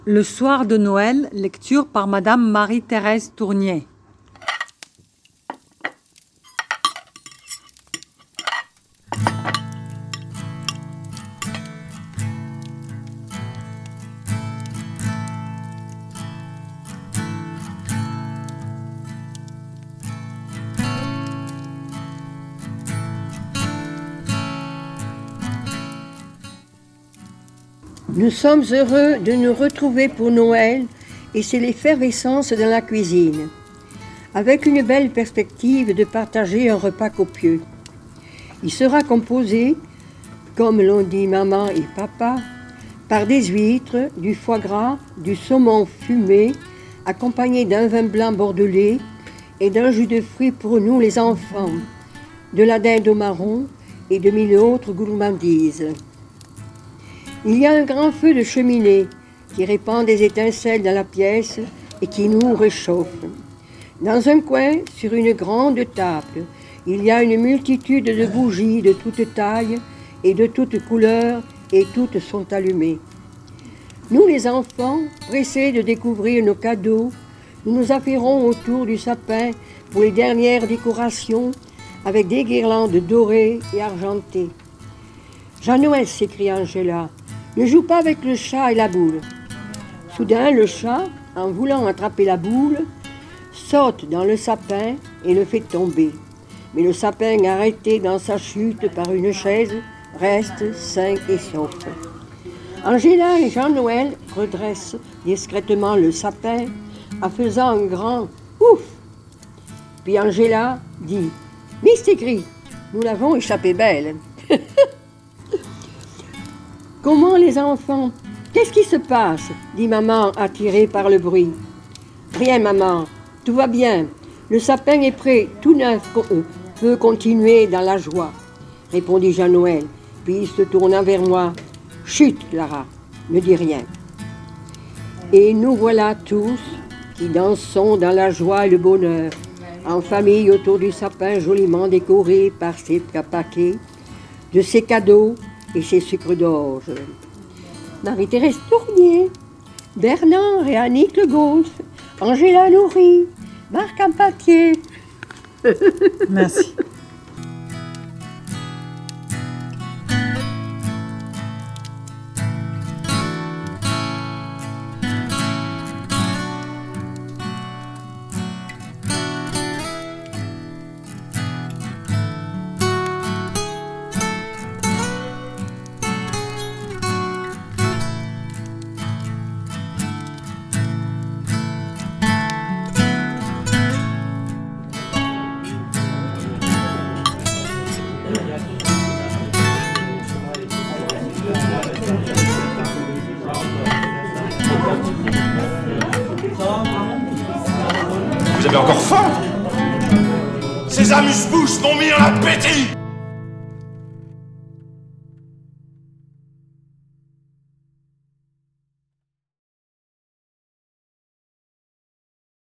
Le soir de Noël, lecture par Madame Marie-Thérèse Tournier. Nous sommes heureux de nous retrouver pour Noël et c'est l'effervescence dans la cuisine, avec une belle perspective de partager un repas copieux. Il sera composé, comme l'ont dit maman et papa, par des huîtres, du foie gras, du saumon fumé, accompagné d'un vin blanc bordelais et d'un jus de fruits pour nous les enfants, de la dinde au marron et de mille autres gourmandises. Il y a un grand feu de cheminée qui répand des étincelles dans la pièce et qui nous réchauffe. Dans un coin, sur une grande table, il y a une multitude de bougies de toutes tailles et de toutes couleurs et toutes sont allumées. Nous les enfants, pressés de découvrir nos cadeaux, nous nous affairons autour du sapin pour les dernières décorations avec des guirlandes dorées et argentées. « Jean-Noël !» s'écrie Angela. Ne joue pas avec le chat et la boule. Soudain, le chat, en voulant attraper la boule, saute dans le sapin et le fait tomber. Mais le sapin, arrêté dans sa chute par une chaise, reste sain et sauf. Angela et Jean-Noël redressent discrètement le sapin en faisant un grand « ouf ». Puis Angela dit « Mistigris, nous l'avons échappé belle ». « Comment les enfants? Qu'est-ce qui se passe ?» dit maman, attirée par le bruit. « Rien, maman, tout va bien. Le sapin est prêt, tout neuf, peut continuer dans la joie, » répondit Jean-Noël, puis se tournant vers moi. « Chut, Clara, ne dis rien. » Et nous voilà tous qui dansons dans la joie et le bonheur, en famille autour du sapin joliment décoré par ses paquets, de ses cadeaux, et ses sucres d'orge. Marie-Thérèse Tournier, Bernard et Annick Le Golf, Angela Nourri, Marc Ampatier. Merci. Vous avez encore faim? Ces amuse-bouches m'ont mis en appétit!